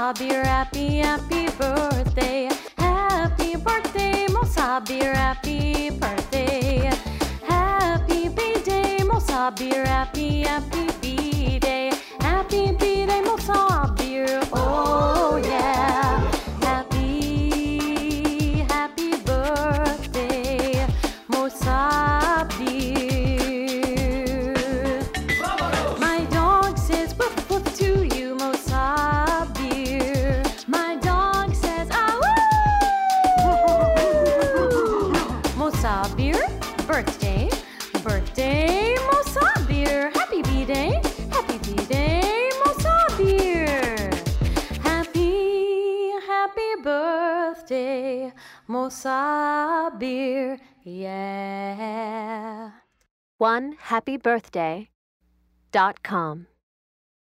Mosabir, happy, happy birthday. Happy birthday, Mosabir, happy birthday. Happy B-Day, Mosabir, happy, happy B-Day. Happy B-Day, Mosabir, oh yeah. Happy, happy birthday, Mosabir. My dog says woof woof to you, Mosabir. My dog says ah woo. Mosabir, birthday, birthday, Mosabir. Happy B-Day, happy B-Day, Mosabir. Happy, happy birthday, Mosabir, yeah. OneHappyBirthday.com